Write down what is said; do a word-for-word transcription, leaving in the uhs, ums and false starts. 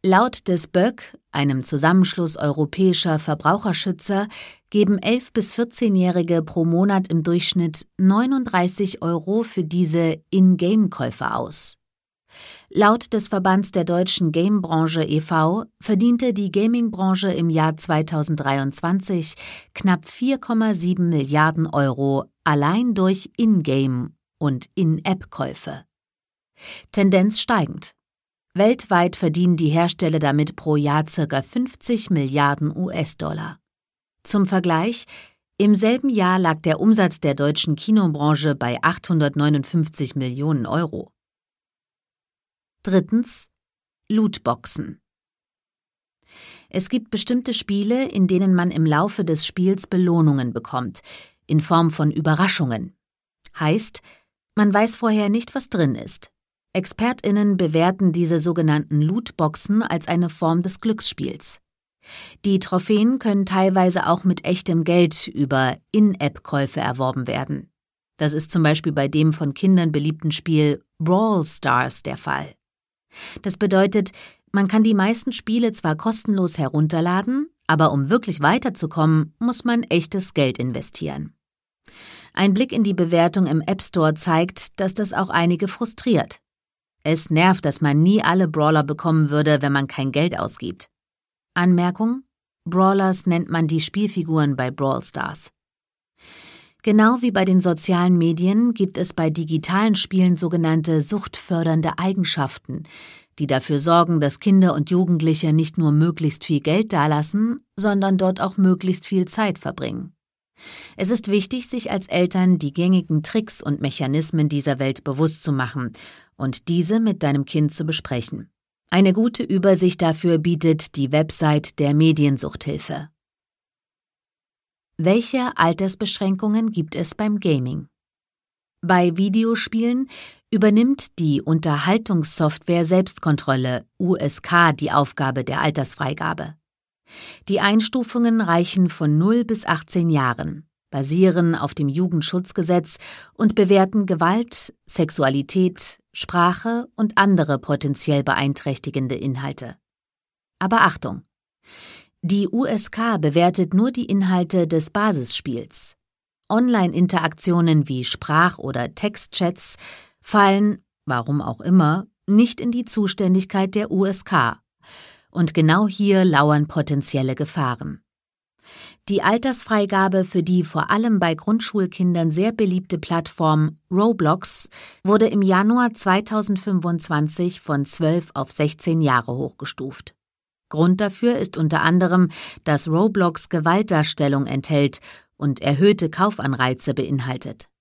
Laut des B Ö K, einem Zusammenschluss europäischer Verbraucherschützer, geben elf- bis vierzehnjährige pro Monat im Durchschnitt neununddreißig Euro für diese In-Game-Käufe aus. Laut des Verbands der deutschen Gamebranche e V verdiente die Gamingbranche im Jahr zweitausenddreiundzwanzig knapp vier Komma sieben Milliarden Euro allein durch In-Game- und In-App-Käufe. Tendenz steigend. Weltweit verdienen die Hersteller damit pro Jahr ca. fünfzig Milliarden U S-Dollar. Zum Vergleich: Im selben Jahr lag der Umsatz der deutschen Kinobranche bei achthundertneunundfünfzig Millionen Euro. Drittens. Lootboxen. Es gibt bestimmte Spiele, in denen man im Laufe des Spiels Belohnungen bekommt, in Form von Überraschungen. Heißt, man weiß vorher nicht, was drin ist. ExpertInnen bewerten diese sogenannten Lootboxen als eine Form des Glücksspiels. Die Trophäen können teilweise auch mit echtem Geld über In-App-Käufe erworben werden. Das ist zum Beispiel bei dem von Kindern beliebten Spiel Brawl Stars der Fall. Das bedeutet, man kann die meisten Spiele zwar kostenlos herunterladen, aber um wirklich weiterzukommen, muss man echtes Geld investieren. Ein Blick in die Bewertung im App Store zeigt, dass das auch einige frustriert. Es nervt, dass man nie alle Brawler bekommen würde, wenn man kein Geld ausgibt. Anmerkung: Brawlers nennt man die Spielfiguren bei Brawl Stars. Genau wie bei den sozialen Medien gibt es bei digitalen Spielen sogenannte suchtfördernde Eigenschaften, die dafür sorgen, dass Kinder und Jugendliche nicht nur möglichst viel Geld dalassen, sondern dort auch möglichst viel Zeit verbringen. Es ist wichtig, sich als Eltern die gängigen Tricks und Mechanismen dieser Welt bewusst zu machen und diese mit deinem Kind zu besprechen. Eine gute Übersicht dafür bietet die Website der Mediensuchthilfe. Welche Altersbeschränkungen gibt es beim Gaming? Bei Videospielen übernimmt die Unterhaltungssoftware Selbstkontrolle U S K die Aufgabe der Altersfreigabe. Die Einstufungen reichen von null bis achtzehn Jahren, basieren auf dem Jugendschutzgesetz und bewerten Gewalt, Sexualität, Sprache und andere potenziell beeinträchtigende Inhalte. Aber Achtung! Die U S K bewertet nur die Inhalte des Basisspiels. Online-Interaktionen wie Sprach- oder Textchats fallen, warum auch immer, nicht in die Zuständigkeit der U S K. Und genau hier lauern potenzielle Gefahren. Die Altersfreigabe für die vor allem bei Grundschulkindern sehr beliebte Plattform Roblox wurde im Januar zweitausendfünfundzwanzig von zwölf auf sechzehn Jahre hochgestuft. Grund dafür ist unter anderem, dass Roblox Gewaltdarstellung enthält und erhöhte Kaufanreize beinhaltet.